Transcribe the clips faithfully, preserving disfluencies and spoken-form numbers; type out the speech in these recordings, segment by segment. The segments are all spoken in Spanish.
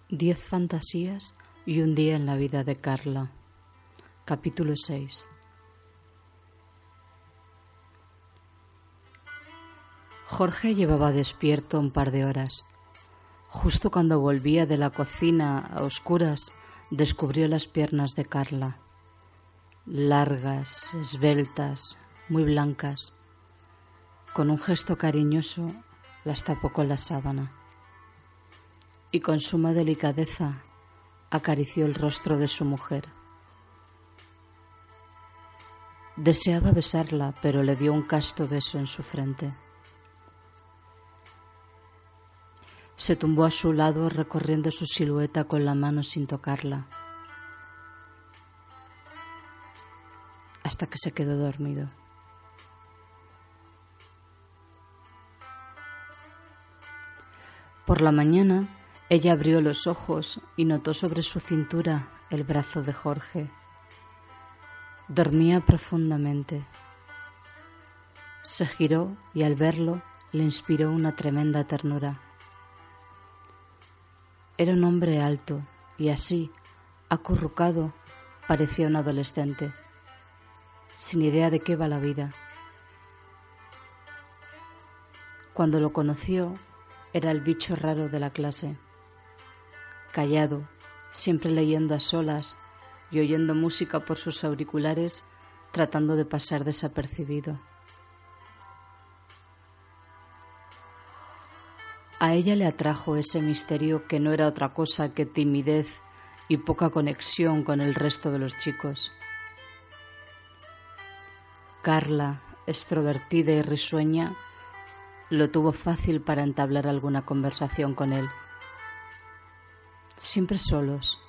Diez fantasías y un día en la vida de Carla. Capítulo seis. Jorge llevaba despierto un par de horas. Justo cuando volvía de la cocina a oscuras, descubrió las piernas de Carla. Largas, esbeltas, muy blancas. Con un gesto cariñoso, las tapó con la sábana. Y con suma delicadeza acarició el rostro de su mujer. Deseaba besarla, pero le dio un casto beso en su frente. Se tumbó a su lado recorriendo su silueta con la mano sin tocarla, hasta que se quedó dormido. Por la mañana, ella abrió los ojos y notó sobre su cintura el brazo de Jorge. Dormía profundamente. Se giró y al verlo le inspiró una tremenda ternura. Era un hombre alto y así, acurrucado, parecía un adolescente, sin idea de qué va la vida. Cuando lo conoció, era el bicho raro de la clase. Callado, siempre leyendo a solas y oyendo música por sus auriculares, tratando de pasar desapercibido. A ella le atrajo ese misterio que no era otra cosa que timidez y poca conexión con el resto de los chicos. Carla, extrovertida y risueña, lo tuvo fácil para entablar alguna conversación con él. Siempre solos,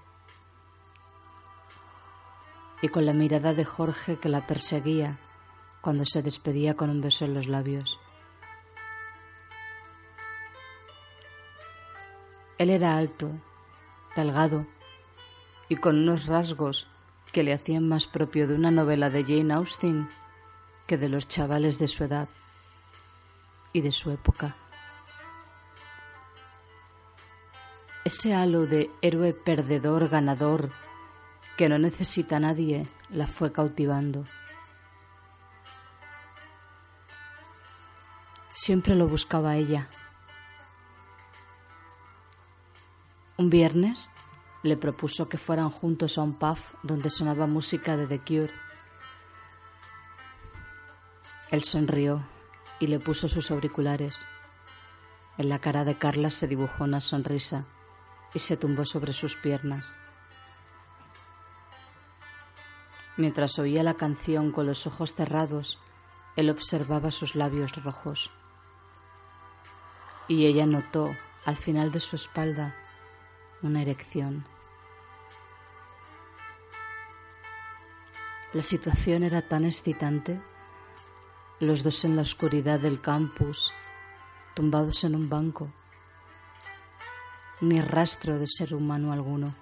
y con la mirada de Jorge que la perseguía cuando se despedía con un beso en los labios. Él era alto, delgado y con unos rasgos que le hacían más propio de una novela de Jane Austen que de los chavales de su edad y de su época. Ese halo de héroe perdedor ganador que no necesita a nadie la fue cautivando. Siempre lo buscaba ella. Un viernes le propuso que fueran juntos a un pub donde sonaba música de The Cure. Él sonrió y le puso sus auriculares. En la cara de Carla se dibujó una sonrisa y se tumbó sobre sus piernas. Mientras oía la canción con los ojos cerrados, él observaba sus labios rojos. Y ella notó, al final de su espalda, una erección. La situación era tan excitante, los dos en la oscuridad del campus, tumbados en un banco, ni rastro de ser humano alguno.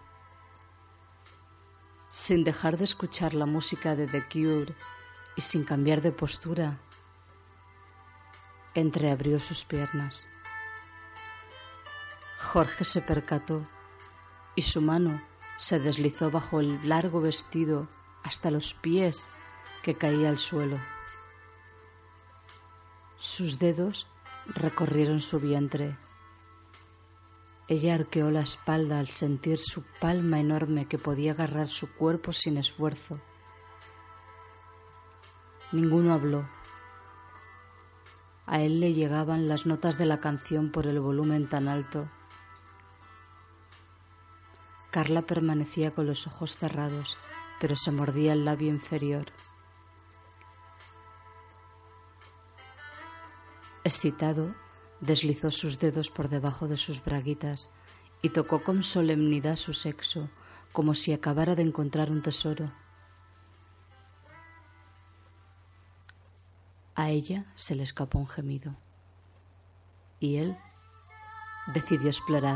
Sin dejar de escuchar la música de The Cure y sin cambiar de postura, entreabrió sus piernas. Jorge se percató y su mano se deslizó bajo el largo vestido hasta los pies que caía al suelo. Sus dedos recorrieron su vientre. Ella arqueó la espalda al sentir su palma enorme que podía agarrar su cuerpo sin esfuerzo. Ninguno habló. A él le llegaban las notas de la canción por el volumen tan alto. Carla permanecía con los ojos cerrados, pero se mordía el labio inferior. Excitado, deslizó sus dedos por debajo de sus braguitas y tocó con solemnidad su sexo, como si acabara de encontrar un tesoro. A ella se le escapó un gemido y él decidió explorar.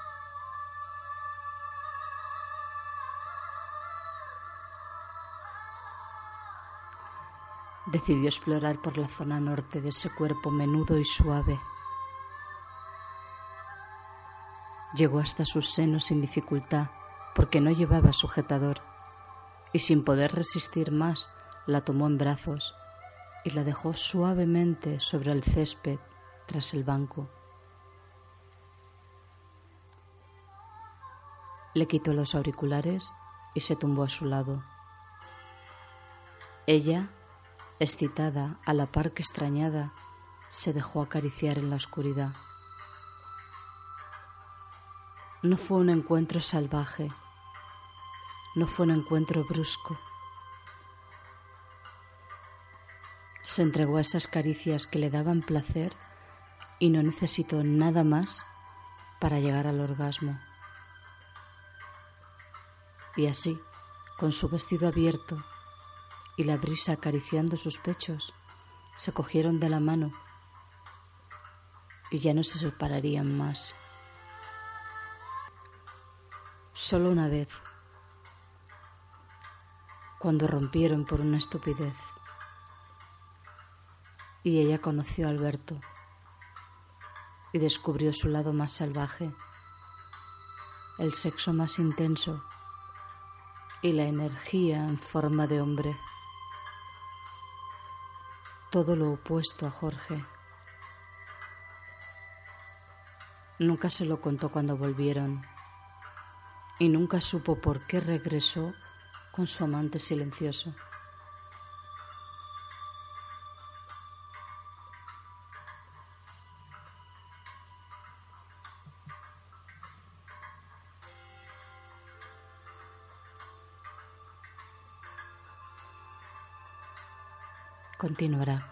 Decidió explorar por la zona norte de ese cuerpo menudo y suave. Llegó hasta sus senos sin dificultad, porque no llevaba sujetador, y sin poder resistir más, la tomó en brazos y la dejó suavemente sobre el césped tras el banco. Le quitó los auriculares y se tumbó a su lado. Ella, excitada a la par que extrañada, se dejó acariciar en la oscuridad. No fue un encuentro salvaje, no fue un encuentro brusco. Se entregó a esas caricias que le daban placer y no necesitó nada más para llegar al orgasmo. Y así, con su vestido abierto y la brisa acariciando sus pechos, se cogieron de la mano y ya no se separarían más. Solo una vez, cuando rompieron por una estupidez, y ella conoció a Alberto y descubrió su lado más salvaje, el sexo más intenso y la energía en forma de hombre. Todo lo opuesto a Jorge. Nunca se lo contó cuando volvieron y nunca supo por qué regresó con su amante silencioso. Continuará.